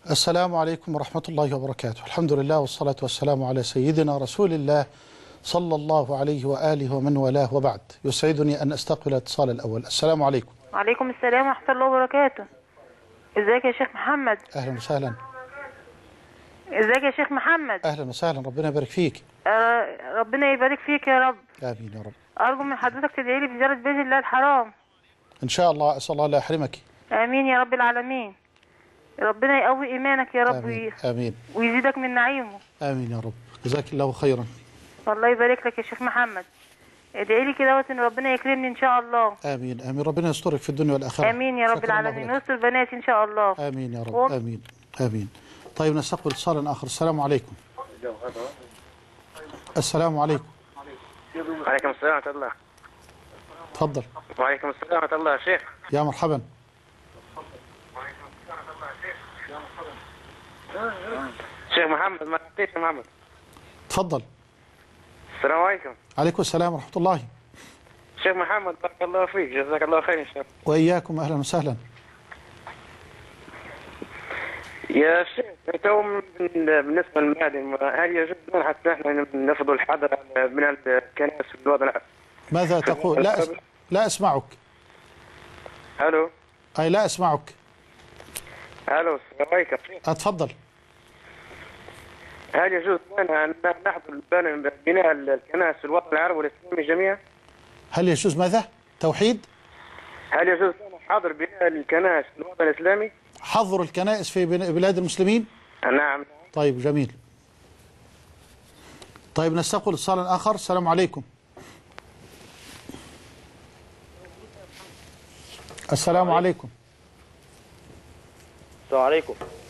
السلام عليكم ورحمة الله وبركاته. الحمد لله والصلاة والسلام على سيدنا رسول الله صلى الله عليه وآله ومن والاه، وبعد. يسعدني أن أستقبل الاتصال الأول. السلام عليكم. وعليكم السلام ورحمة الله وبركاته. ازيك يا شيخ محمد؟ أهلا وسهلا. ازيك يا شيخ محمد؟ أهلا وسهلا، ربنا يبارك فيك. ربنا يبارك فيك يا رب. آمين يا رب. أرجو من حضرتك تدعي لي بزيارة بيت الله الحرام. إن شاء الله، أسأل الله لا يحرمك. آمين يا رب العالمين. ربنا يقوي إيمانك يا رب. آمين. آمين. ويزيدك من نعيمه. آمين يا رب، جزاك الله خيرا. الله يبارك لك يا شيخ محمد. ادعي لي كده ان ربنا يكرمني ان شاء الله. آمين آمين، ربنا يسترك في الدنيا والآخرة. آمين يا رب العالمين، ويستر بناتي ان شاء الله. آمين يا رب. آمين آمين. طيب نستقبل اتصالا آخر. السلام عليكم. السلام عليكم. وعليكم السلام ورحمة الله. تفضل. وعليكم السلام ورحمة الله يا شيخ. يا مرحبا. شيخ محمد، ما تحكيش يا محمد. تفضل. السلام عليكم. عليكم السلام ورحمة الله. شيخ محمد بارك الله فيك، جزاك الله خير إن شاء الله. وإياكم، أهلا وسهلا. يا شيخ، تو بالنسبة للمعدن، هل يجوز لنا حتى احنا نفرض الحظر من الكنائس في الوضع؟ ماذا تقول؟ لا أسمعك. الو. أي لا أسمعك. الو، السلام عليكم. أتفضل. هل يجوز لنا أن نحضر بناء الكنائس في الوطن العربي والإسلامي جميعا؟ هل يجوز ماذا؟ توحيد؟ هل يجوز لنا حظر بناء الكنائس في الوطن الإسلامي؟ حظر الكنائس في بلاد المسلمين؟ نعم. طيب جميل. طيب نستقبل اتصالا آخر. السلام عليكم. السلام عليكم. السلام عليكم.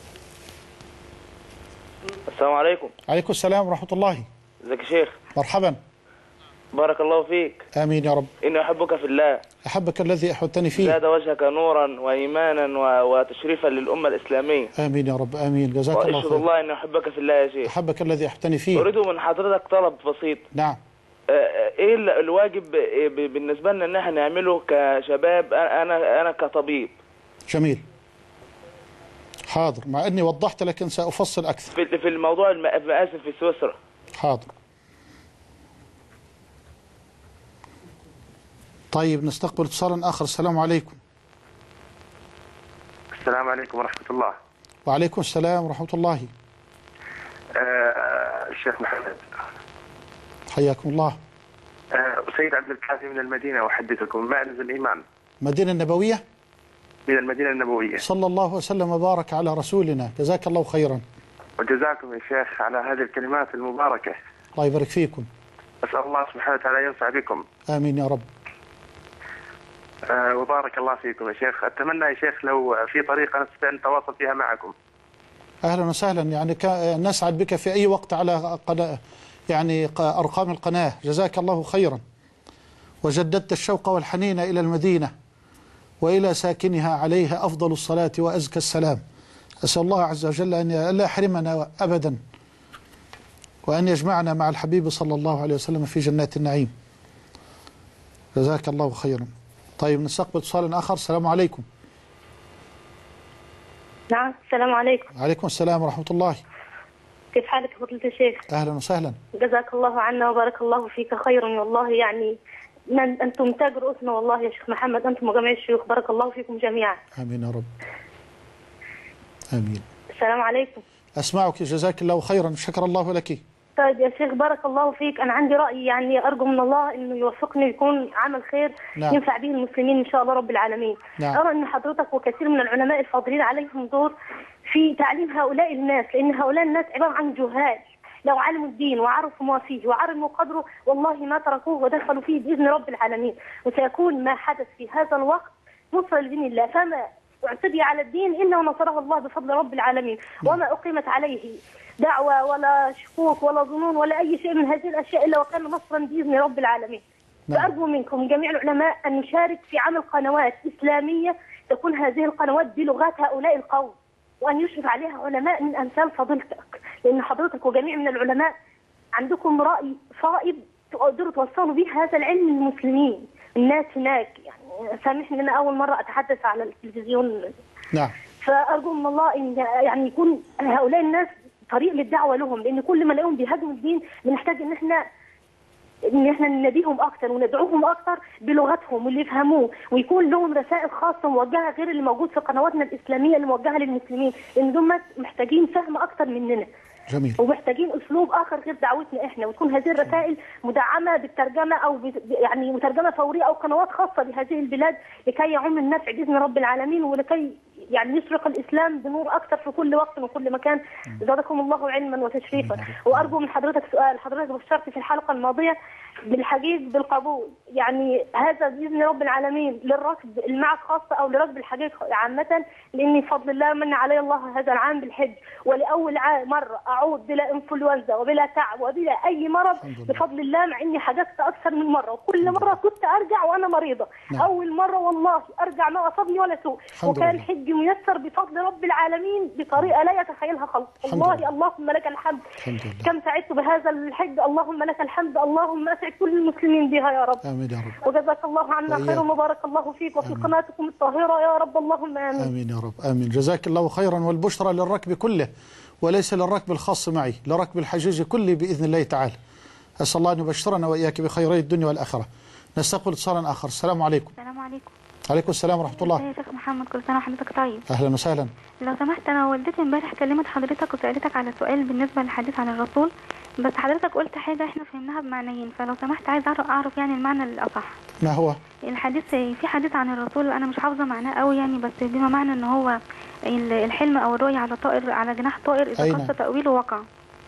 السلام عليكم. عليكم السلام ورحمة الله. ازيك يا شيخ؟ مرحبا. بارك الله فيك. آمين يا رب. إني أحبك في الله. أحبك الذي أحببتني فيه. زاد وجهك نورا وإيمانا وتشريفا للأمة الإسلامية. آمين يا رب. آمين، جزاك الله خير. خير. الله إني أحبك في الله يا شيخ. أحبك الذي أحببتني فيه. أريد من حضرتك طلب بسيط. نعم. إيه الواجب بالنسبة لنا إن احنا نعمله كشباب؟ أنا كطبيب. جميل. حاضر، مع أني وضحت لكن سأفصل أكثر. في الموضوع المآسف في سويسرا. حاضر. طيب نستقبل اتصالا آخر. السلام عليكم. السلام عليكم ورحمة الله. وعليكم السلام ورحمة الله. الشيخ محمد. حياكم الله. سيد عبد الكافي من المدينة، أحدثكم معرض الإيمان. مدينة النبوية؟ من المدينة النبوية. صلى الله وسلم وبارك على رسولنا، جزاك الله خيرا. وجزاكم يا شيخ على هذه الكلمات المباركة. الله يبارك فيكم. أسأل الله سبحانه وتعالى ينفع بكم. آمين يا رب. وبارك الله فيكم يا شيخ. أتمنى يا شيخ لو في طريقة نستطيع أن نتواصل فيها معكم. أهلا وسهلا، يعني نسعد بك في أي وقت على يعني أرقام القناة. جزاك الله خيرا. وجددت الشوق والحنين إلى المدينة وإلى ساكنها، عليها أفضل الصلاة وأزكى السلام. أسأل الله عز وجل أن لا يحرمنا أبدا، وأن يجمعنا مع الحبيب صلى الله عليه وسلم في جنات النعيم. جزاك الله خيرا. طيب نستقبل اتصال آخر. السلام عليكم. نعم، السلام عليكم. عليكم السلام ورحمة الله. كيف حالك يا فضيلة الشيخ؟ أهلا وسهلا. جزاك الله عنا وبارك الله فيك خيرا، والله يعني أنتم تاج رؤوسنا والله يا شيخ محمد، أنتم وجميع الشيوخ، بارك الله فيكم جميعا. آمين يا رب. آمين. السلام عليكم. أسمعك، جزاك الله خيرا، شكر الله لك. طيب يا شيخ بارك الله فيك، أنا عندي رأي، يعني أرجو من الله إنه يوفقني يكون عمل خير. نعم. ينفع به المسلمين إن شاء الله رب العالمين. نعم. أرى أن حضرتك وكثير من العلماء الفاضلين عليهم دور في تعليم هؤلاء الناس، لأن هؤلاء الناس عبارة عن جهال. لو علموا الدين وعرفوا ما فيه وعلموا قدره والله ما تركوه ودخلوا فيه بإذن رب العالمين، وسيكون ما حدث في هذا الوقت نصر لدين الله. فما اعتدي على الدين إلا ونصره الله بفضل رب العالمين. وما أقيمت عليه دعوة ولا شكوك ولا ظنون ولا أي شيء من هذه الأشياء إلا وكان نصرا بإذن رب العالمين. فأرجو منكم جميع العلماء أن نشارك في عمل قنوات إسلامية تكون هذه القنوات بلغات هؤلاء القوم، وأن يشرف عليها علماء من أمثال فضيلتك، لأن حضرتك وجميع من العلماء عندكم رأي صائب تقدروا توصلوا به هذا العلم للمسلمين. الناس هناك، يعني سامحني أنا أول مرة أتحدث على التلفزيون. نعم. فارجو من الله ان يعني يكون هؤلاء الناس طريق للدعوه لهم، لان كل ما نلاقيهم بيهاجموا الدين بنحتاج ان احنا نناديهم اكتر وندعوهم اكتر بلغتهم واللي يفهموه، ويكون لهم رسائل خاصه موجهه غير اللي موجود في قنواتنا الاسلاميه اللي موجهه للمسلمين، لان دول محتاجين فهم اكتر مننا. جميل. ومحتاجين اسلوب اخر غير دعوتنا احنا، وتكون هذه الرسائل مدعمه بالترجمه او يعني مترجمه فوريه او قنوات خاصه بهذه البلاد لكي يعم النفع باذن رب العالمين، ولكي يعني يشرق الاسلام بنور اكثر في كل وقت وكل مكان. زادكم الله علما وتشريفا. وارجو من حضرتك سؤال، حضرتك بشرت في الحلقه الماضيه بالحجيج بالقبول، يعني هذا باذن رب العالمين للركب المعك خاصه او لركب الحجيج عامه، لاني بفضل الله من علي الله هذا العام بالحج، ولاول مره اعود بلا انفلونزا وبلا تعب وبلا اي مرض بفضل الله، مع اني حججت اكثر من مره وكل مره كنت ارجع وانا مريضه. اول مره والله ارجع ما اصابني ولا سوء، وكان الحج ميسر بفضل رب العالمين بطريقه لا يتخيلها خلق. والله اللهم لك الحمد. كم سعدت بهذا الحج، اللهم لك الحمد، اللهم اسعد كل المسلمين بها يا رب. امين يا رب. وجزاك الله عنا خيرا وبارك الله فيك وفي قناتكم الطاهره يا رب، اللهم امين. امين يا رب. امين. جزاك الله خيرا، والبشرى للركب كله وليس للركب الخاص معي، لركب الحجيج كله باذن الله تعالى. اسال الله ان يبشرنا واياك بخيري الدنيا والاخره. نستقبل اتصالا اخر. السلام عليكم. السلام عليكم. عليكم السلام ورحمه الله. يا شيخ محمد، كل سنه وحضرتك طيب. اهلا وسهلا. لو سمحت، انا والدتي امبارح كلمت حضرتك وسالتك على سؤال بالنسبه للحديث عن الرسول، بس حضرتك قلت حاجه احنا فهمناها بمعنيين، فلو سمحت عايز اعرف يعني المعنى الاصح. ما هو؟ الحديث في حديث عن الرسول انا مش حافظه معناه قوي يعني، بس بما معنى ان هو الحلم او الرؤيه على طائر، على جناح طائر اذا قص تاويله وقع.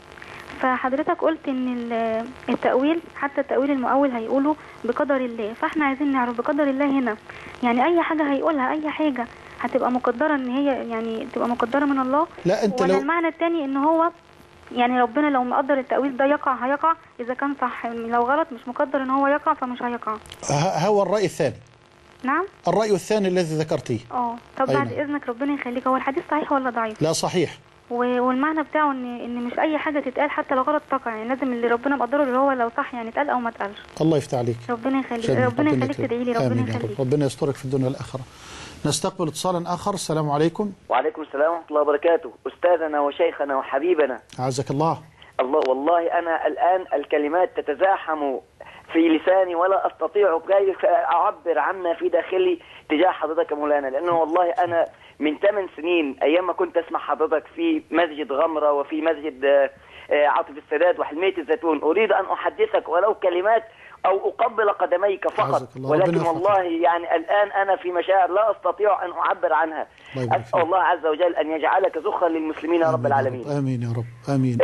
فحضرتك قلت ان التاويل، حتى التاويل المؤول هيقوله بقدر الله، فاحنا عايزين نعرف بقدر الله هنا يعني اي حاجه هيقولها، اي حاجه هتبقى مقدره ان هي يعني تبقى مقدره من الله. لا انت ولا لو المعنى الثاني ان هو يعني ربنا لو مقدر التأويل ده يقع هيقع، إذا كان صح، لو غلط مش مقدر إن هو يقع فمش هيقع. هو الرأي الثاني. نعم؟ الرأي الثاني الذي ذكرتيه. طب بعد إذنك ربنا يخليك، هو الحديث صحيح ولا ضعيف؟ لا صحيح. والمعنى بتاعه إن مش أي حاجة تتقال حتى لو غلط تقع، يعني لازم اللي ربنا مقدره اللي هو لو صح يعني اتقال أو ما اتقالش. الله يفتح عليك. ربنا يخليك، ربنا يخليك تدعي لي، ربنا يخليك. ربنا يسترك في الدنيا والآخرة. نستقبل اتصالا آخر. السلام عليكم. وعليكم السلام ورحمة الله وبركاته. أستاذنا وشيخنا وحبيبنا. أعزك الله. الله، والله أنا الآن الكلمات تتزاحم في لساني ولا أستطيع كيف أعبر عما في داخلي تجاه حضرتك مولانا، لأنه والله أنا من 8 سنين أيام ما كنت أسمع حضرتك في مسجد غمرة وفي مسجد عاطف السادات وحلمية الزيتون، أريد أن أحدثك ولو كلمات أو أقبل قدميك فقط، ولكن والله يعني الآن أنا في مشاعر لا أستطيع أن أعبر عنها. أسأل الله عز وجل أن يجعلك زخرا للمسلمين يا رب العالمين. آمين يا رب. آمين.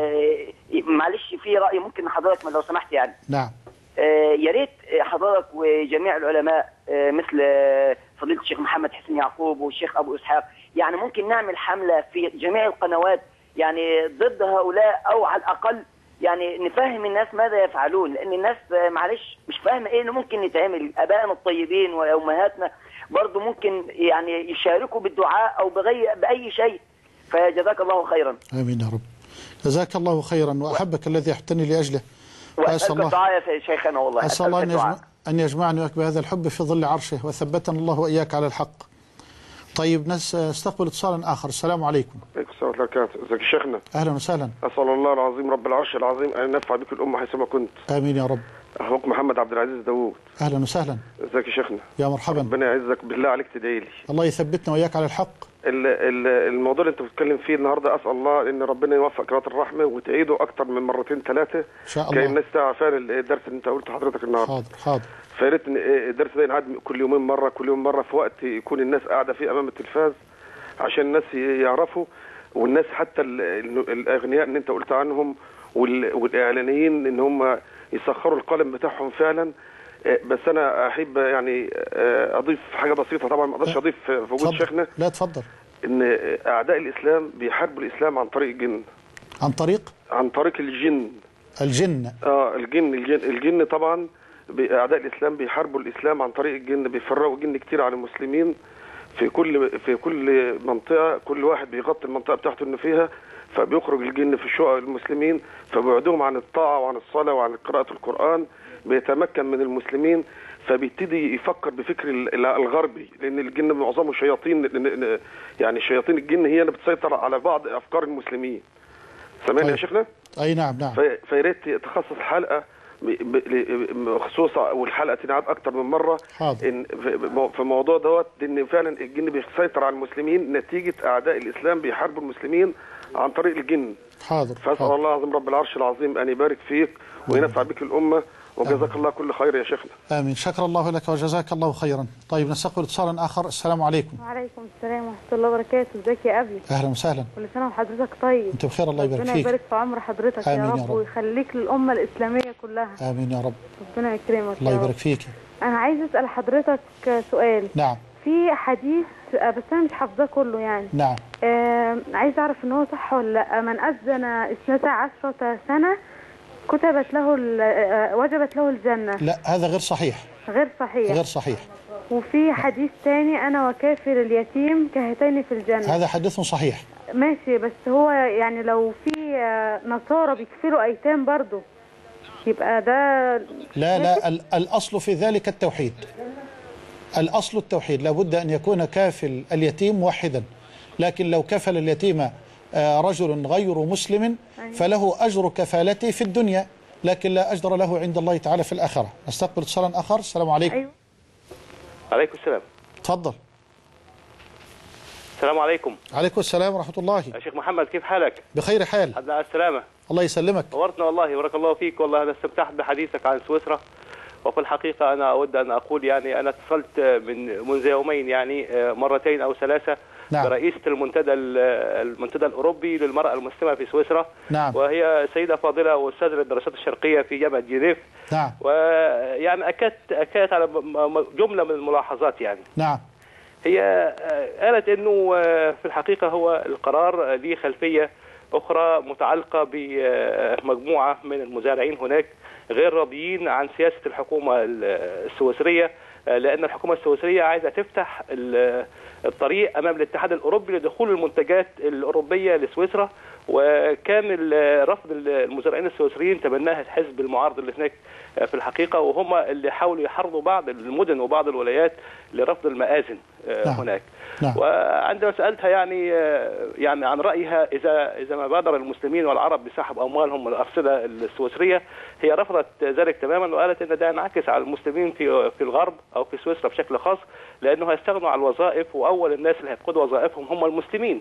معلش في رأي ممكن حضرتك لو سمحت يعني. نعم. يا ريت حضرتك وجميع العلماء مثل فضيلة الشيخ محمد حسين يعقوب والشيخ أبو إسحاق، يعني ممكن نعمل حملة في جميع القنوات يعني ضد هؤلاء، أو على الأقل يعني نفهم الناس ماذا يفعلون، لأن الناس معلش مش فاهمة إيه اللي ممكن يتعمل. أبائنا الطيبين وأمهاتنا برضو ممكن يعني يشاركوا بالدعاء أو بأي شيء. فجزاك الله خيرا. آمين يا رب. جزاك الله خيرا، وأحبك الذي أحبتني لأجله. وأسألك الدعاء يا شيخنا، والله أسأل الله أن يجمعني وياك بهذا الحب في ظل عرشه، وثبتنا الله وإياك على الحق. طيب نستقبل اتصالا آخر. السلام عليكم. عليكم السلام ورحمة الله وبركاته. ازيك يا شيخنا؟ أهلا وسهلا. أسأل الله العظيم رب العرش العظيم أن ينفع بك الأمة حيثما كنت. آمين يا رب. أخوك محمد عبد العزيز داوود. أهلا وسهلا. ازيك يا شيخنا؟ يا مرحبا. ربنا يعزك، بالله عليك تدعي لي. الله يثبتنا وإياك على الحق. الموضوع اللي أنت بتتكلم فيه النهارده أسأل الله إن ربنا يوفق قناة الرحمة وتعيده أكتر من مرتين 3 إن شاء الله. كي الناس تعرف الدرس اللي أنت قلته حضرتك النهارده. حاضر حاضر. فيا ريت الدرس ده ينعاد كل يومين مرة، كل يوم مرة، في وقت يكون الناس قاعدة فيه أمام التلفاز عشان الناس يعرفوا، والناس حتى الأغنياء اللي أنت قلت عنهم والإعلانيين إن هم يسخروا القلم بتاعهم فعلا. بس أنا أحب يعني أضيف حاجة بسيطة، طبعا ما أقدرش أضيف في وجود شيخنا. لا تفضل. إن أعداء الإسلام بيحاربوا الإسلام عن طريق الجن. عن طريق الجن. الجن طبعا أعداء الإسلام بيحاربوا الإسلام عن طريق الجن، بيفرقوا جن كتير عن المسلمين. في كل منطقه، كل واحد بيغطي المنطقه بتاعته انه فيها، فبيخرج الجن في شقق المسلمين، فبيبعدهم عن الطاعه وعن الصلاه وعن قراءه القران، بيتمكن من المسلمين، فبيبتدي يفكر بفكر الغربي، لان الجن معظمه شياطين، يعني شياطين الجن هي اللي بتسيطر على بعض افكار المسلمين. سامعني يا شيخنا؟ اي نعم نعم. فيا ريت يتخصص حلقه مخصوصه، والحلقه تنعاد اكتر من مره. حاضر. إن في الموضوع دوت، ان فعلا الجن بيسيطر على المسلمين نتيجه اعداء الاسلام بيحاربوا المسلمين عن طريق الجن. حاضر. فاسال الله العظيم رب العرش العظيم ان يبارك فيك وينفع بك الامه، وجزاك الله كل خير يا شيخنا. امين. شكر الله لك وجزاك الله خيرا. طيب نستقبل اتصالا اخر. السلام عليكم. وعليكم السلام ورحمه الله وبركاته. ازيك يا ابي؟ اهلا وسهلا. كل سنه وحضرتك طيب. انت بخير، الله يبارك فيك. ربنا يبارك في عمر حضرتك يا رب ويخليك للامه الاسلاميه كلها. امين يا رب. ربنا يكرمك. الله يبارك فيك. انا عايز اسال حضرتك سؤال. نعم. في حديث بس انا مش حافظاه كله يعني. نعم. عايز اعرف ان هو صح ولا لا. من اذن 12 سنه كتبت له وجبت له الجنه. لا هذا غير صحيح. غير صحيح. غير صحيح. وفي حديث ثاني انا وكافر اليتيم كهاتين في الجنه. هذا حديث صحيح. ماشي، بس هو يعني لو في نصارى بيكفروا ايتام برضه يبقى ده لا الاصل في ذلك التوحيد. الاصل التوحيد، لابد ان يكون كافل اليتيم موحدا، لكن لو كفل اليتيم رجل غير مسلم فله أجر كفالته في الدنيا، لكن لا أجر له عند الله تعالى في الآخرة. نستقبل اتصالا آخر. السلام عليكم. أيوه. عليكم السلام. تفضل. السلام عليكم. عليكم السلام ورحمة الله. يا شيخ محمد كيف حالك؟ بخير حال. الحمد لله على السلامة. الله يسلمك. نورتنا والله، بارك الله فيك. والله أنا استمتعت بحديثك عن سويسرا، وفي الحقيقة أنا أود أن أقول يعني أنا اتصلت منذ يومين يعني مرتين أو ثلاثة. نعم. برئيسة المنتدى الأوروبي للمرأة المسلمة في سويسرا. نعم. وهي سيدة فاضلة وأستاذة للدراسات الشرقية في جامعة جنيف. نعم. ويعني أكدت على جملة من الملاحظات يعني. نعم. هي قالت إنه في الحقيقة هو القرار ليه خلفية أخرى متعلقة بمجموعة من المزارعين هناك غير راضيين عن سياسة الحكومة السويسرية، لأن الحكومة السويسرية عايزة تفتح الطريق أمام الاتحاد الأوروبي لدخول المنتجات الأوروبية لسويسرا، وكان رفض المزارعين السويسريين تبناه الحزب المعارض اللي هناك في الحقيقة، وهم اللي حاولوا يحرضوا بعض المدن وبعض الولايات لرفض المآذن هناك. نعم. وعندما سألتها يعني عن رأيها إذا ما بادر المسلمين والعرب بسحب أموالهم من الأرصدة السويسرية، هي رفضت ذلك تماما، وقالت إن ده ينعكس على المسلمين في الغرب أو في سويسرا بشكل خاص، لأنه هيستغنوا عن الوظائف، وأول الناس اللي هيفقدوا وظائفهم هم المسلمين.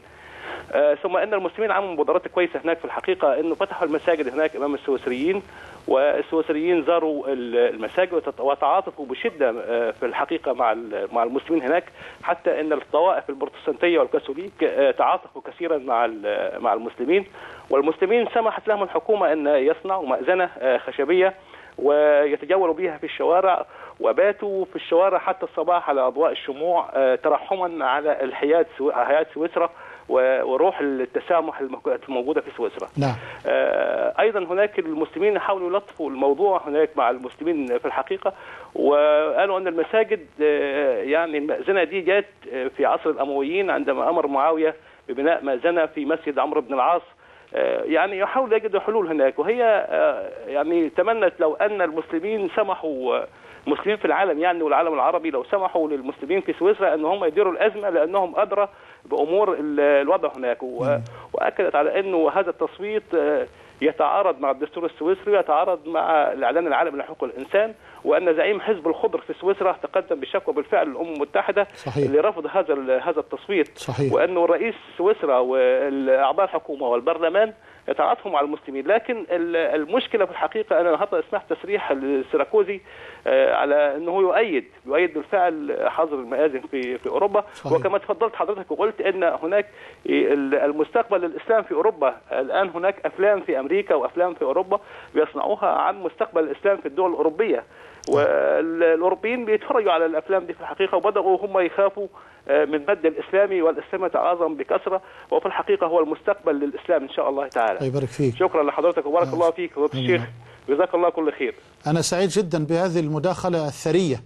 ثم ان المسلمين عملوا مبادرات كويسه هناك في الحقيقه، انه فتحوا المساجد هناك امام السويسريين، والسويسريين زاروا المساجد وتعاطفوا بشده في الحقيقه مع المسلمين هناك، حتى ان الطوائف البروتستانتيه والكاثوليك تعاطفوا كثيرا مع المسلمين، والمسلمين سمحت لهم الحكومه ان يصنعوا مأذنه خشبيه ويتجولوا بها في الشوارع، وباتوا في الشوارع حتى الصباح على اضواء الشموع ترحما على حياه سويسرا وروح التسامح الموجودة في سويسرا. نعم. أيضا هناك المسلمين حاولوا يلطفوا الموضوع هناك مع المسلمين في الحقيقة، وقالوا أن المساجد يعني المأذنة دي جات في عصر الأمويين عندما أمر معاوية ببناء مأذنة في مسجد عمرو بن العاص، يعني يحاول يجدوا حلول هناك، وهي يعني تمنت لو أن المسلمين سمحوا، مسلمين في العالم يعني والعالم العربي، لو سمحوا للمسلمين في سويسرا أن هم يديروا الأزمة، لأنهم أدرى بأمور الوضع هناك. وأكدت على أنه هذا التصويت يتعارض مع الدستور السويسري ويتعارض مع الإعلان العالمي لحقوق الإنسان، وأن زعيم حزب الخضر في سويسرا تقدم بشكوى بالفعل للأمم المتحدة. صحيح. لرفض هذا التصويت. صحيح. وأنه رئيس سويسرا والأعضاء الحكومة والبرلمان يتعاطفوا مع المسلمين، لكن المشكلة في الحقيقة أنا النهارده سمعت تصريح لسراكوزي على أنه يؤيد بالفعل حظر المآذن في أوروبا. صحيح. وكما تفضلت حضرتك وقلت أن هناك المستقبل للإسلام في أوروبا، الآن هناك أفلام في أمريكا وأفلام في أوروبا بيصنعوها عن مستقبل الإسلام في الدول الأوروبية، والأوروبيين بيتفرجوا على الأفلام دي في الحقيقة، وبدأوا هم يخافوا من مد الإسلامي، والإسلام يتعاظم بكثرة، وفي الحقيقة هو المستقبل للإسلام إن شاء الله تعالى. يبارك فيك. شكرا لحضرتك وبارك الله فيك فضيلة الشيخ، جزاك الله كل خير. أنا سعيد جدا بهذه المداخلة الثرية،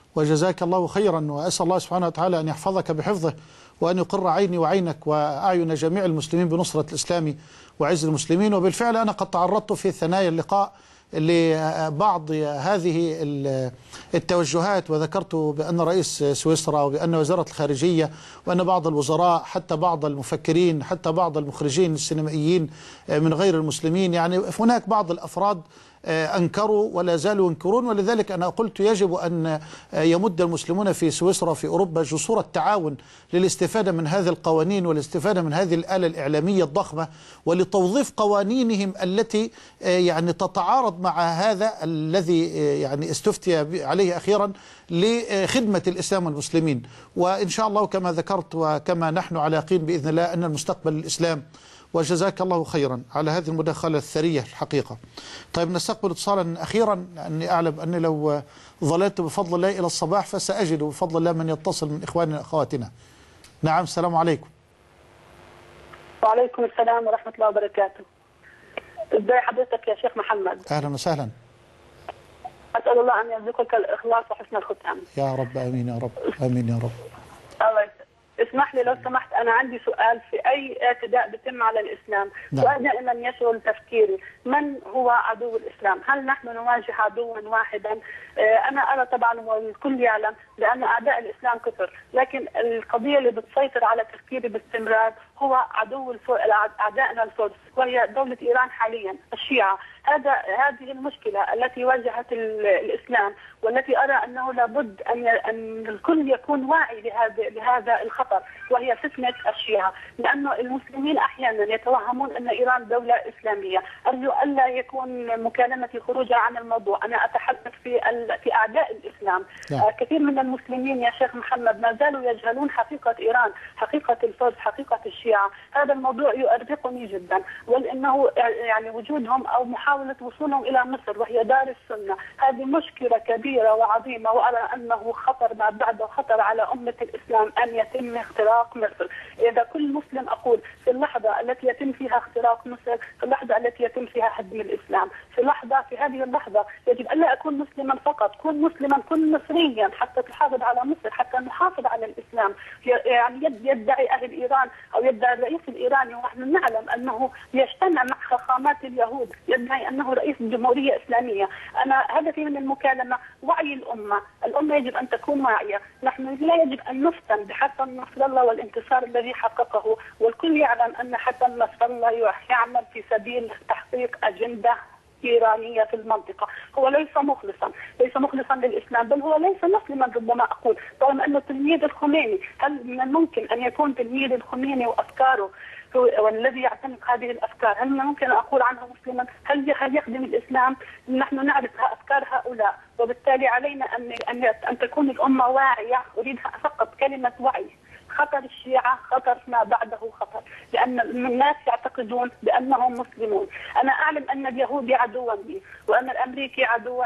وجزاك الله خيرا، وأسأل الله سبحانه وتعالى أن يحفظك بحفظه، وأن يقر عيني وعينك وأعين جميع المسلمين بنصرة الإسلام وعز المسلمين. وبالفعل أنا قد تعرضت في ثنايا اللقاء لبعض هذه التوجهات، وذكرت بأن رئيس سويسرا وبأن وزارة الخارجية وأن بعض الوزراء حتى بعض المفكرين حتى بعض المخرجين السينمائيين من غير المسلمين، يعني هناك بعض الأفراد أنكروا ولا زالوا ينكرون. ولذلك أنا قلت يجب أن يمد المسلمون في سويسرا في أوروبا جسور التعاون للاستفادة من هذه القوانين والاستفادة من هذه الآلة الإعلامية الضخمة، ولتوظيف قوانينهم التي يعني تتعارض مع هذا الذي يعني استفتي عليه أخيرا لخدمة الإسلام والمسلمين. وإن شاء الله كما ذكرت وكما نحن على يقين بإذن الله أن المستقبل الإسلام. وجزاك الله خيرا على هذه المداخلة الثرية الحقيقة. طيب نستقبل اتصالا أخيرا، أني أعلم أني لو ظللت بفضل الله إلى الصباح فسأجد بفضل الله من يتصل من إخواننا وأخواتنا. نعم، السلام عليكم. وعليكم السلام ورحمة الله وبركاته. ازاي حضرتك يا شيخ محمد؟ أهلا وسهلا. أسأل الله أن يرزقك الإخلاص وحسن الختام. يا رب آمين يا رب آمين يا رب. الله يسلمك. اسمح لي لو سمحت، أنا عندي سؤال في أي اعتداء بتم على الإسلام. نعم. سؤال دائما يشغل تفكيري، من هو عدو الإسلام؟ هل نحن نواجه عدوا واحدا؟ أنا أرى طبعا والكل يعلم بأن أعداء الإسلام كثر، لكن القضية اللي بتسيطر على تفكيري باستمرار هو عدو أعدائنا الفرس، وهي دولة إيران حاليا، الشيعة. هذه المشكلة التي واجهت الإسلام، والتي أرى أنه لابد أن الكل يكون واعي لهذا الخطر، وهي فتنة الشيعة. لأن المسلمين أحيانا يتوهمون أن إيران دولة إسلامية. أرجو ألا يكون مكالمتي خروجا عن الموضوع. أنا أتحدث في أعداء الإسلام. كثير من المسلمين يا شيخ محمد ما زالوا يجهلون حقيقة إيران، حقيقة الفرس، حقيقة الشيعة. هذا الموضوع يؤرقني جدا، ولأنه يعني وجودهم أو محاولة وصولهم إلى مصر وهي دار السنة، هذه مشكلة كبيرة وعظيمة، وأرى أنه خطر ما بعده خطر على أمة الإسلام أن يتم اختراق مصر. إذا كل مسلم أقول في اللحظة التي يتم فيها اختراق مصر، في اللحظة التي يتم فيها هدم الإسلام، في هذه اللحظة يجب ألا أكون مسلما فقط، كن مسلما، كن مصريا حتى تحافظ على مصر، حتى نحافظ على الإسلام. يعني يدعي أهل إيران أو يدعي الرئيس الإيراني، ونحن نعلم أنه يجتمع مع خخامات اليهود، يدعي أنه رئيس جمهورية إسلامية. أنا هدفي من المكالمة وعي الأمة يجب أن تكون واعية. نحن لا يجب أن نفتن بحسن نصر الله والانتصار الذي حققه، والكل يعلم أن حسن نصر الله يعمل في سبيل تحقيق أجندة إيرانية في المنطقة. هو ليس مخلصا للإسلام، بل هو ليس مسلما ربما أقول، طالما أنه تلميذ الخميني. هل من الممكن أن يكون تلميذ الخميني وأفكاره والذي يعتنق هذه الأفكار، هل ممكن أقول عنه مسلما؟ هل يخدم الإسلام؟ نحن نعرف أفكار هؤلاء، وبالتالي علينا أن تكون الأمة واعية. أريدها فقط كلمة وعي. خطر الشيعة خطر ما بعده خطر، لأن الناس يعتقدون بأنهم مسلمون. أنا أعلم أن اليهودي عدوا لي، وأن الأمريكي عدوا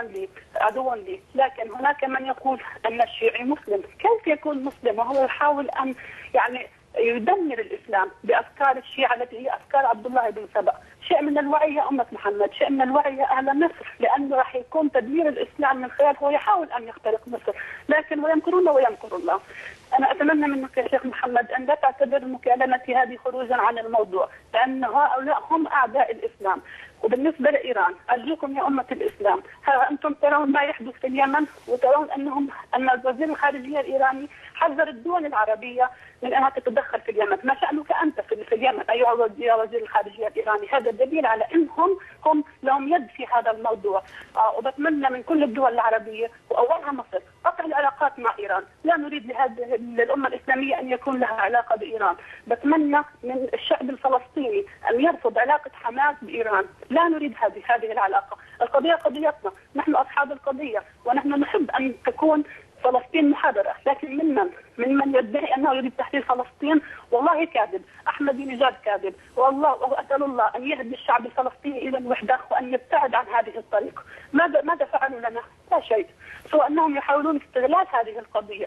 لي، لكن هناك من يقول أن الشيعي مسلم. كيف يكون مسلم وهو يحاول أن يعني يدمر الإسلام بأفكار الشيعة التي هي أفكار عبد الله بن سبأ؟ شيء من الوعي يا أمة محمد، شيء من الوعي يا أهل مصر، لأنه راح يكون تدمير الإسلام من خلال هو يحاول أن يخترق مصر، لكن ويمكرون ويمكر الله. أنا أتمنى منك يا شيخ محمد أن لا تعتبر مكالمتي هذه خروجا عن الموضوع، لأن هؤلاء هم أعداء الإسلام. وبالنسبة لإيران، أرجوكم يا أمة الإسلام، أنتم ترون ما يحدث في اليمن، وترون أن وزير الخارجية الإيراني حذر الدول العربية من أنها تتدخل في اليمن. ما شأنك أنت في اليمن أيها وزير الخارجية الإيراني؟ هذا دليل على أنهم لهم يد في هذا الموضوع. وبتمنى من كل الدول العربية وأولها مصر قطع العلاقات مع إيران. لا نريد للأمة الإسلامية أن يكون لها علاقة بإيران. بتمنى من الشعب الفلسطيني أن يرفض علاقة حماس بإيران. لا نريد هذه العلاقة. القضية قضيتنا، نحن أصحاب القضية، ونحن نحب أن تكون فلسطين محررة، لكن ممن يدعي أنه يريد تحرير فلسطين والله كاذب. أحمدي نجاد كاذب، وأسأل الله أن يهدي الشعب الفلسطيني إلى الوحدة وأن يبتعد عن هذه الطريق. ماذا فعلوا لنا؟ لا شيء، سوى أنهم يحاولون استغلال هذه القضية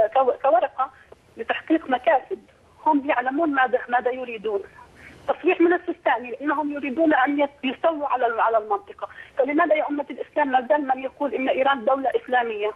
كورقة لتحقيق مكاسب. هم يعلمون ماذا يريدون. تصريح من السيستاني انهم يريدون ان يستولوا على المنطقه. فلماذا يا امه الاسلام ما زال من يقول ان ايران دوله اسلاميه؟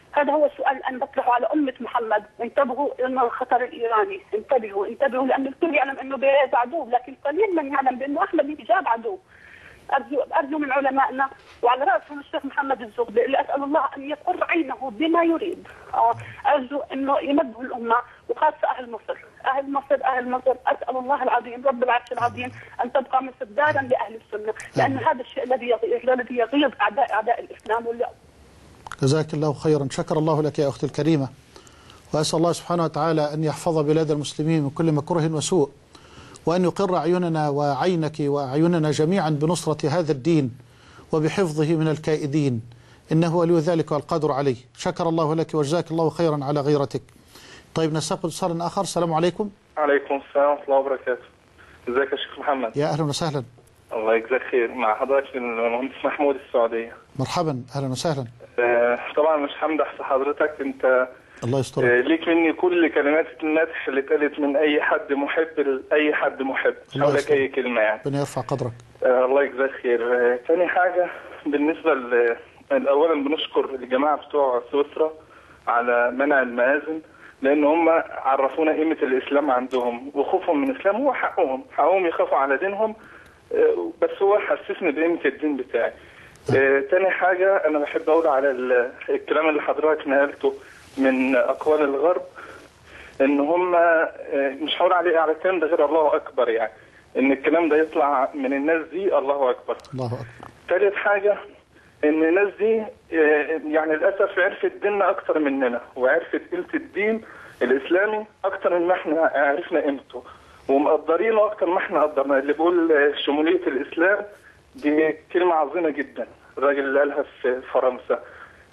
هذا هو السؤال اللي انا بطرحه على امه محمد. انتبهوا انه الخطر الايراني، انتبهوا لان الكل يعلم انه بيريز عدو، لكن قليل من يعلم بانه احمد نجاد عدو. ارجو من علمائنا وعلى راسهم الشيخ محمد الزغبي اللي اسال الله ان يقر عينه بما يريد. ارجو انه ينبهوا الامه وخاصه اهل مصر، اسال الله العظيم رب العرش العظيم ان تبقى مصر دارا لاهل السنه، لان هذا الشيء الذي يغيظ اعداء الاسلام. جزاك الله خيرا. شكر الله لك يا اختي الكريمه، واسال الله سبحانه وتعالى ان يحفظ بلاد المسلمين من كل مكروه وسوء، وأن يقر عيوننا وعينك وأعيننا جميعا بنصرة هذا الدين وبحفظه من الكائدين، إنه ولي ذلك والقادر عليه. شكر الله لك وجزاك الله خيرا على غيرتك. طيب نستقبل اتصال آخر. السلام عليكم. عليكم السلام ورحمة الله وبركاته. ازيك يا شيخ محمد؟ يا أهلا وسهلا. الله يجزاك خير. مع حضرتك المهندس محمود السعودية. مرحبا، أهلا وسهلا. طبعا مش همدح في حضرتك، انت الله يسترك. ليك مني كل كلمات المدح اللي اتقالت من اي حد محب لاي حد محب، مش هقول لك اي كلمه يعني. ربنا يرفع قدرك. الله يجزاك خير. ثاني حاجه بالنسبه اولا بنشكر الجماعه بتوع سويسرا على منع المآذن، لان هم عرفونا قيمه الاسلام عندهم وخوفهم من الاسلام. هو حقهم يخافوا على دينهم، بس هو حسسني بقيمه الدين بتاعي. ثاني حاجه انا بحب اقول على الكلام اللي حضرتك نقلته من أقوال الغرب، إن هم مش هقول على الكلام ده غير الله أكبر، يعني إن الكلام ده يطلع من الناس دي الله أكبر. الله أكبر. ثالث حاجة إن الناس دي يعني للأسف عرفت ديننا أكتر مننا، وعرفت قيمة الدين الإسلامي أكتر من ما إحنا عرفنا قيمته، ومقدرينه أكتر ما إحنا قدرنا. اللي بيقول شمولية الإسلام دي كلمة عظيمة جدا، الراجل اللي قالها في فرنسا.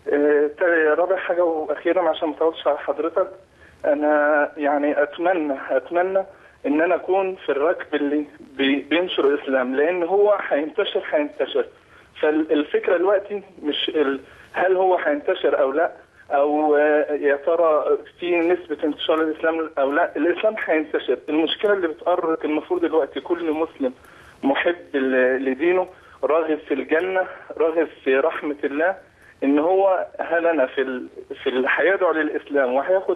رابع حاجة وأخيرا عشان ما اطولش على حضرتك، أنا يعني أتمنى إن أنا أكون في الركب اللي بينشر الإسلام، لأن هو هينتشر. فالفكرة دلوقتي مش هل هو هينتشر أو لا، أو يا ترى في نسبة انتشار الإسلام أو لا. الإسلام هينتشر. المشكلة اللي بتقرق المفروض دلوقتي كل مسلم محب لدينه، راغب في الجنة، راغب في رحمة الله، ان هو هلنا في هيدعو للاسلام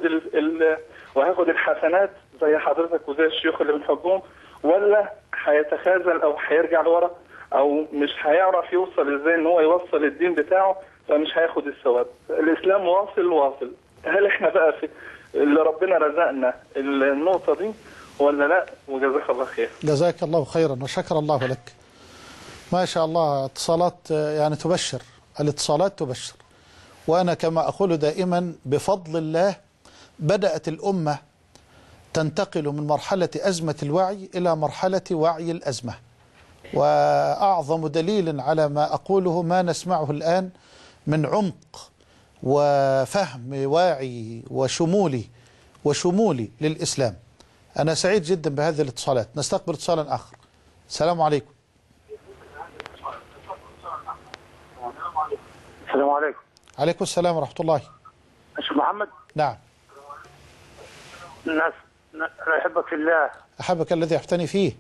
وهياخد الحسنات زي حضرتك وزي الشيوخ اللي بنحبهم، ولا هيتخاذل او هيرجع لورا، او مش هيعرف يوصل ازاي ان هو يوصل الدين بتاعه، فمش هياخد الثواب. الاسلام واصل. هل احنا بقى في اللي ربنا رزقنا النقطه دي ولا لا؟ وجزاك الله خير. جزاك الله خيرا وشكر الله لك. ما شاء الله، اتصالات يعني تبشر، الاتصالات تبشر. وأنا كما أقول دائما بفضل الله بدأت الأمة تنتقل من مرحلة أزمة الوعي إلى مرحلة وعي الأزمة، وأعظم دليل على ما أقوله ما نسمعه الآن من عمق وفهم واعي وشمولي للإسلام. أنا سعيد جدا بهذه الاتصالات. نستقبل اتصالا آخر. السلام عليكم. السلام عليكم. عليكم السلام ورحمة الله. شيخ محمد. نعم. أنا أحبك في الله. أحبك الذي أحبتني فيه.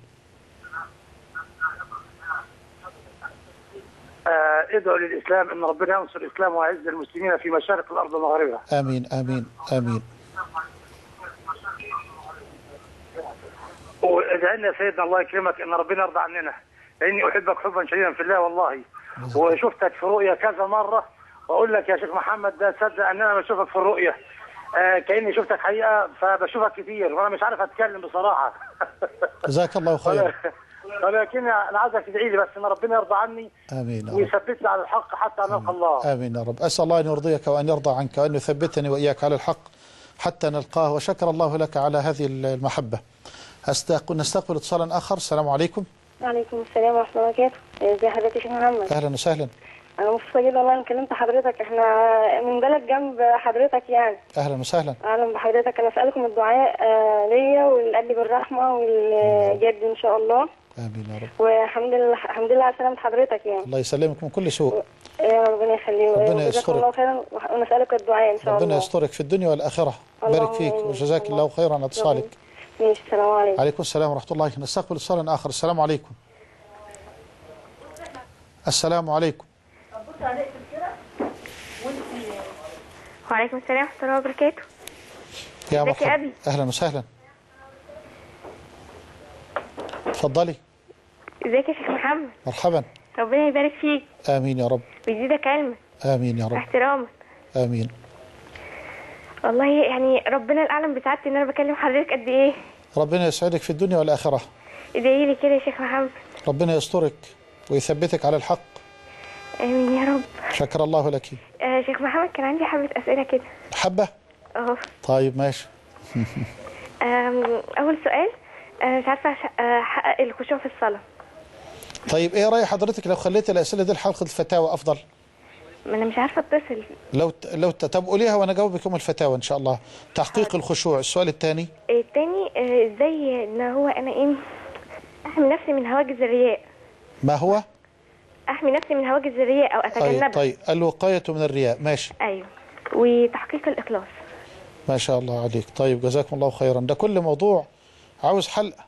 ادعوا للإسلام إن ربنا ينصر الإسلام ويعز المسلمين في مشارق الأرض ومغاربها. آمين آمين آمين. وادعي لنا يا سيدنا الله يكرمك إن ربنا يرضى عننا، لأني أحبك حبا شديدا في الله والله. وشفتك في رؤيا كذا مرة، وأقول لك يا شيخ محمد ده تصدق أن أنا بشوفك في الرؤيا كأني شفتك حقيقة، فبشوفك كتير وأنا مش عارف أتكلم بصراحة. جزاك الله خير. ولكن أنا عايزك تدعي لي بس إن ربنا يرضى عني. آمين. ويثبتني على الحق حتى نلقى الله. آمين يا رب. أسأل الله أن يرضيك وأن يرضى عنك وأن يثبتني وإياك على الحق حتى نلقاه. وشكر الله لك على هذه المحبة. نستقبل اتصالا آخر. السلام عليكم. وعليكم السلام ورحمة الله وبركاته. ازي حضرتك يا شيخ محمد؟ أهلا وسهلا. أنا مبسوطة جدا والله إني كلمت حضرتك، احنا من بلد جنب حضرتك يعني. أهلا وسهلا. أهلا بحضرتك. أنا أسألكم الدعاء ليا ولقلبي بالرحمة والجد إن شاء الله. آمين يا رب. والحمد لله على سلامة حضرتك يعني. الله يسلمك من كل سوء. ربنا يخليك. ربنا يسترك. جزاكم الله خيرا ونسألك الدعاء إن شاء الله. ربنا يسترك في الدنيا والآخرة. بارك فيك وجزاك الله خيرا على اتصالك. ماشي. السلام عليكم. عليكم السلام ورحمة الله. نستقبل اتصالا آخر. السلام عليكم. السلام عليكم. وعليكم السلام ورحمة الله وبركاته. يا ازيك يا مرحبا. أبي؟ أهلا وسهلا. اتفضلي. ازيك يا شيخ محمد؟ مرحبا. ربنا يبارك فيك آمين يا رب. ويزيدك علما. آمين يا رب. واحتراما. آمين. والله يعني ربنا الأعلم بسعادتي إن أنا بكلم حضرتك قد إيه. ربنا يسعدك في الدنيا والآخرة. ادعي لي كده يا شيخ محمد. ربنا يسترك ويثبتك على الحق. آمين يا رب. شكر الله لك. شيخ محمد كان عندي حبة أسئلة كده. حبة؟ أهو. طيب ماشي. أول سؤال، مش عارفة أحقق الخشوع في الصلاة. طيب ايه رأي حضرتك لو خليت الأسئلة دي لحلقة الفتاوى أفضل؟ ما أنا مش عارفة أتصل. طب قوليها وأنا أجاوبك يوم الفتاوى إن شاء الله. تحقيق الخشوع. السؤال الثاني. الثاني، إزاي إن هو أنا إيه أحمي نفسي من هواجس الرياء. ما هو؟ أحمي نفسي من هواجس الرياء أو أتجنبها. طيب الوقاية من الرياء. ماشي. أيوه. وتحقيق الإخلاص. ما شاء الله عليك. طيب جزاكم الله خيرا. ده كل موضوع عاوز حلقة.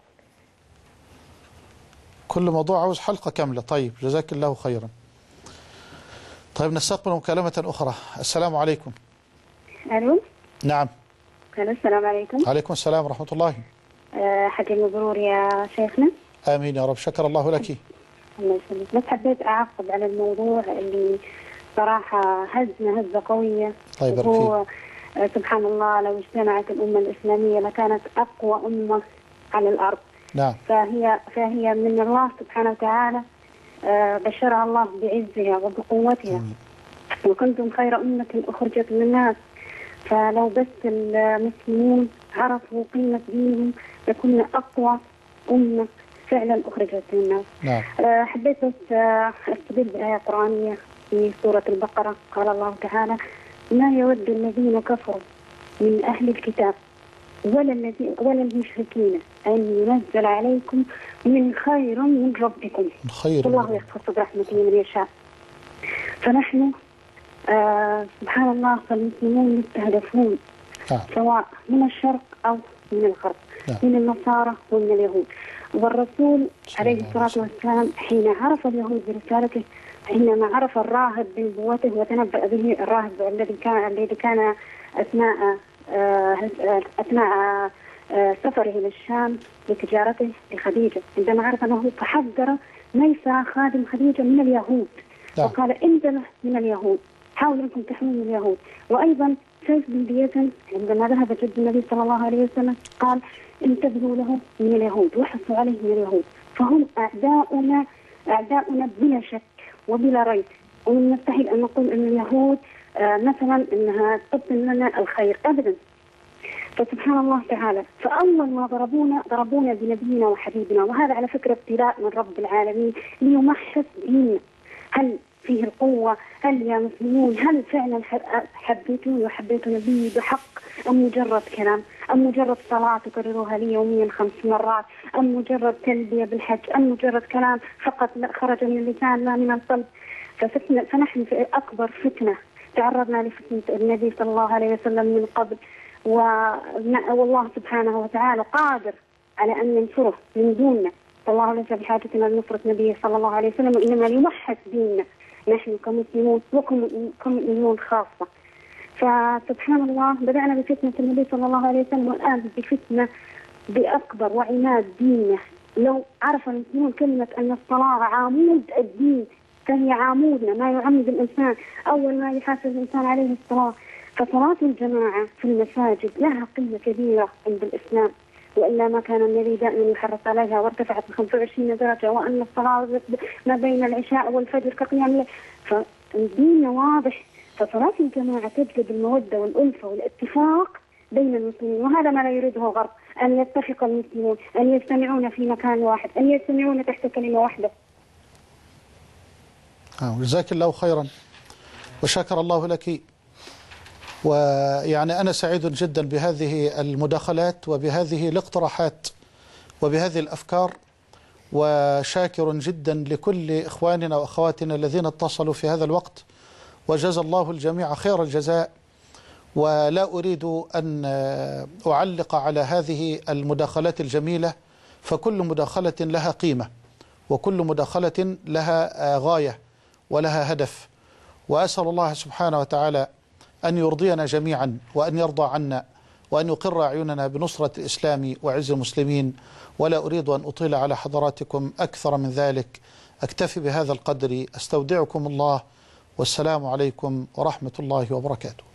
كل موضوع عاوز حلقة كاملة. طيب جزاك الله خيرا. طيب نستقبل مكالمة أخرى. السلام عليكم. ألو. نعم. السلام عليكم. عليكم السلام ورحمة الله. حج المبرور يا شيخنا. آمين يا رب. شكر الله لك. الله يسلمك. بس حبيت أعقب على الموضوع اللي صراحة هزنا هزة قوية. الله يبارك فيك. سبحان الله، لو اجتمعت الأمة الإسلامية لكانت أقوى أمة على الأرض. نعم. فهي من الله سبحانه وتعالى، بشرها الله بعزها وبقوتها. وكنتم خير أمة أخرجت للناس. فلو بس المسلمين عرفوا قيمة دينهم لكنا أقوى أمة فعلا أخرجت للناس. نعم. حبيت بس أستدل بآية قرآنية في سورة البقرة. قال الله تعالى: ما يود الذين كفروا من أهل الكتاب ولا المشركين أن ينزل عليكم من خير من ربكم. الله يختص برحمته من يشاء. فنحن سبحان الله فالمسلمون مستهدفون سواء من الشرق أو من الغرب، من النصارى ومن اليهود. والرسول عليه الصلاة والسلام حين عرف اليهود برسالته، حينما عرف الراهب بنبوته وتنبأ به الراهب الذي كان أثناء سفره للشام لتجارته لخديجة، عندما عرف أنه تحذر ميسرة خادم خديجة من اليهود. وقال: انتبه من اليهود، حاولوا أنكم تحمون اليهود. وأيضا سيف بن ديزن عندما ذهب جد النبي صلى الله عليه وسلم قال: انتبهوا له من اليهود وحثوا عليه من اليهود، فهم أعداؤنا بلا شك وبلا ريب. ومن نستحيل أن نقول أن اليهود مثلا أنها تبطن لنا الخير أبدا. فسبحان الله تعالى، فأول ما ضربونا بنبينا وحبيبنا. وهذا على فكرة ابتلاء من رب العالمين ليمحص ديننا. هل فيه القوة؟ هل يا مسلمون هل فعلا حبيتوني وحبيتوا نبيي بحق، أم مجرد كلام، أم مجرد صلاة تكرروها لي يوميا 5 مرات، أم مجرد تلبية بالحج، أم مجرد كلام فقط خرج من اللسان لا من القلب؟ فنحن في أكبر فتنة تعرضنا لفتنة النبي صلى الله عليه وسلم من قبل، والله سبحانه وتعالى قادر على أن ينصره من دوننا. فالله ليس بحاجتنا لنصرة نبيه صلى الله عليه وسلم، وإنما ليمحص ديننا نحن كمسلمون وكمؤمنون خاصة. فسبحان الله بدأنا بفتنة النبي صلى الله عليه وسلم، والآن بفتنة بأكبر وعماد دينه. لو عرف المسلمون كلمة أن الصلاة عمود الدين، فهي عمودنا، ما يعمد الإنسان، أول ما يحاسب الإنسان عليه الصلاة. فصلاة الجماعة في المساجد لها قيمة كبيرة عند الإسلام، وإلا ما كان النبي دائما يحرص عليها، وارتفعت ب 25 درجة، وأن الصلاة ما بين العشاء والفجر كقيام الليل. فالدين واضح. فصلاة الجماعة تجلب المودة والألفة والاتفاق بين المسلمين، وهذا ما لا يريده الغرب، أن يتفق المسلمون، أن يجتمعون في مكان واحد، أن يجتمعون تحت كلمة واحدة. جزاك الله خيرا وشكر الله لك. ويعني أنا سعيد جدا بهذه المداخلات وبهذه الاقتراحات وبهذه الأفكار، وشاكر جدا لكل إخواننا وأخواتنا الذين اتصلوا في هذا الوقت، وجزى الله الجميع خير الجزاء. ولا أريد أن أعلق على هذه المداخلات الجميلة، فكل مداخلة لها قيمة، وكل مداخلة لها غاية ولها هدف. وأسأل الله سبحانه وتعالى أن يرضينا جميعا وأن يرضى عنا وأن يقر أعيننا بنصرة الإسلام وعز المسلمين. ولا أريد أن أطيل على حضراتكم أكثر من ذلك، أكتفي بهذا القدر، أستودعكم الله، والسلام عليكم ورحمة الله وبركاته.